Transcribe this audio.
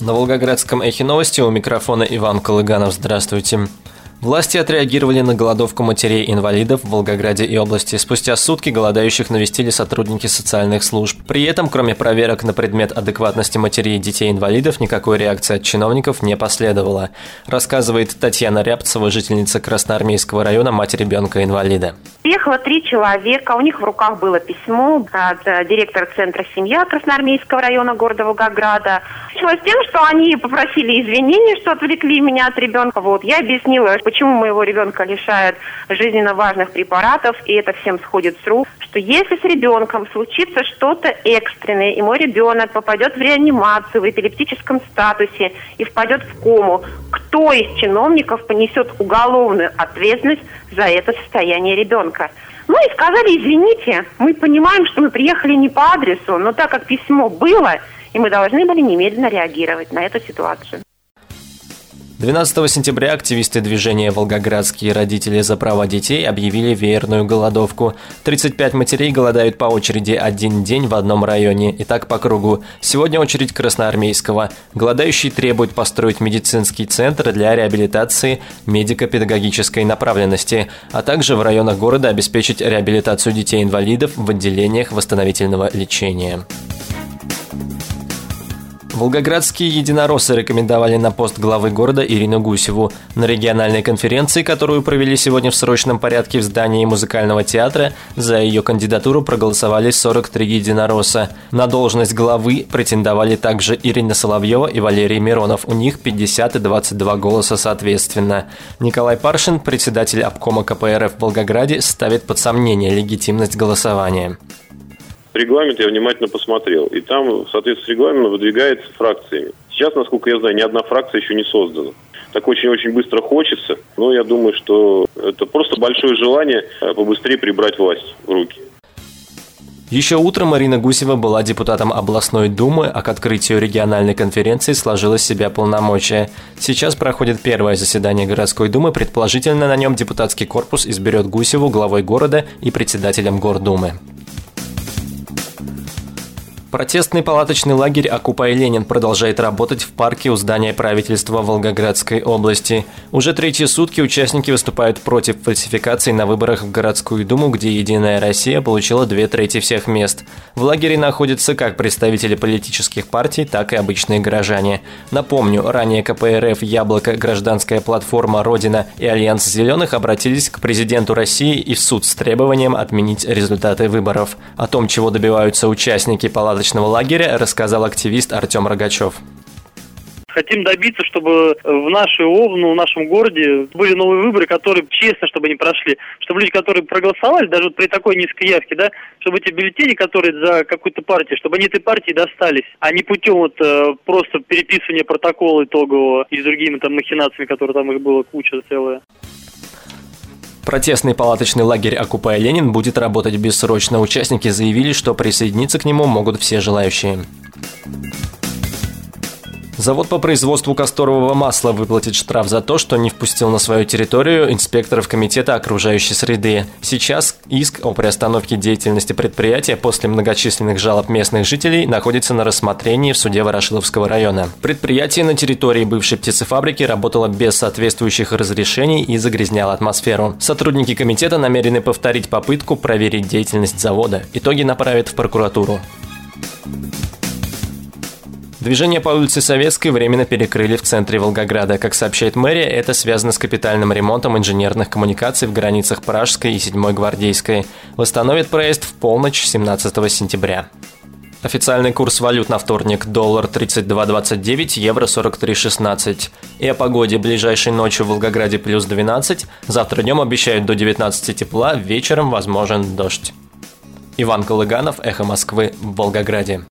На Волгоградском эхе новости у микрофона Иван Колыганов. Здравствуйте. Власти отреагировали на голодовку матерей-инвалидов в Волгограде и области. Спустя сутки голодающих навестили сотрудники социальных служб. При этом, кроме проверок на предмет адекватности матерей и детей-инвалидов, никакой реакции от чиновников не последовало, рассказывает Татьяна Рябцева, жительница Красноармейского района, мать ребенка-инвалида. Приехало 3 человека, у них в руках было письмо от директора центра «Семья» Красноармейского района города Волгограда. Началось с тем, что они попросили извинения, что отвлекли меня от ребенка. Я объяснила, почему моего ребенка лишают жизненно важных препаратов, и это всем сходит с рук, что если с ребенком случится что-то экстренное, и мой ребенок попадет в реанимацию в эпилептическом статусе и впадет в кому, кто из чиновников понесет уголовную ответственность за это состояние ребенка? И сказали: извините, мы понимаем, что мы приехали не по адресу, но так как письмо было, и мы должны были немедленно реагировать на эту ситуацию. 12 сентября активисты движения «Волгоградские родители за права детей» объявили веерную голодовку. 35 матерей голодают по очереди один день в одном районе. И так по кругу. Сегодня очередь Красноармейского. Голодающие требуют построить медицинский центр для реабилитации медико-педагогической направленности, а также в районах города обеспечить реабилитацию детей-инвалидов в отделениях восстановительного лечения. Волгоградские единороссы рекомендовали на пост главы города Ирину Гусеву. На региональной конференции, которую провели сегодня в срочном порядке в здании музыкального театра, за ее кандидатуру проголосовали 43 единоросса. На должность главы претендовали также Ирина Соловьева и Валерий Миронов. У них 50 и 22 голоса соответственно. Николай Паршин, председатель обкома КПРФ в Волгограде, ставит под сомнение легитимность голосования. Регламент я внимательно посмотрел, и там в соответствии с регламентом выдвигается фракциями. Сейчас, насколько я знаю, ни одна фракция еще не создана. Так очень-очень быстро хочется, но я думаю, что это просто большое желание побыстрее прибрать власть в руки. Еще утром Ирина Гусева была депутатом областной думы, а к открытию региональной конференции сложила с себя полномочия. Сейчас проходит первое заседание городской думы, предположительно на нем депутатский корпус изберет Гусеву главой города и председателем Гордумы. Протестный палаточный лагерь «Окупай Ленин» продолжает работать в парке у здания правительства Волгоградской области. Уже 3-й сутки участники выступают против фальсификаций на выборах в городскую думу, где «Единая Россия» получила 2/3 всех мест. В лагере находятся как представители политических партий, так и обычные горожане. Напомню, ранее КПРФ, Яблоко, Гражданская платформа, Родина и Альянс Зеленых обратились к президенту России и в суд с требованием отменить результаты выборов. О том, чего добиваются участники палаточного лагеря, рассказал активист Артем Рогачев. Хотим добиться, чтобы в нашем городе были новые выборы, которые честно, чтобы они прошли. Чтобы люди, которые проголосовали, даже при такой низкой явке, чтобы эти бюллетени, которые за какую-то партию, чтобы они этой партии достались, а не путем просто переписывания протокола итогового и с другими махинациями, которые там их было куча целая. Протестный палаточный лагерь «Окупай Ленин» будет работать бессрочно. Участники заявили, что присоединиться к нему могут все желающие. Завод по производству касторового масла выплатит штраф за то, что не впустил на свою территорию инспекторов Комитета окружающей среды. Сейчас иск о приостановке деятельности предприятия после многочисленных жалоб местных жителей находится на рассмотрении в суде Ворошиловского района. Предприятие на территории бывшей птицефабрики работало без соответствующих разрешений и загрязняло атмосферу. Сотрудники комитета намерены повторить попытку проверить деятельность завода. Итоги направят в прокуратуру. Движение по улице Советской временно перекрыли в центре Волгограда. Как сообщает мэрия, это связано с капитальным ремонтом инженерных коммуникаций в границах Пражской и 7-й Гвардейской. Восстановят проезд в полночь 17 сентября. Официальный курс валют на вторник: доллар 32.29, евро 43.16. И о погоде: ближайшей ночью в Волгограде плюс 12, завтра днем обещают до 19 тепла, вечером возможен дождь. Иван Колыганов, Эхо Москвы, в Волгограде.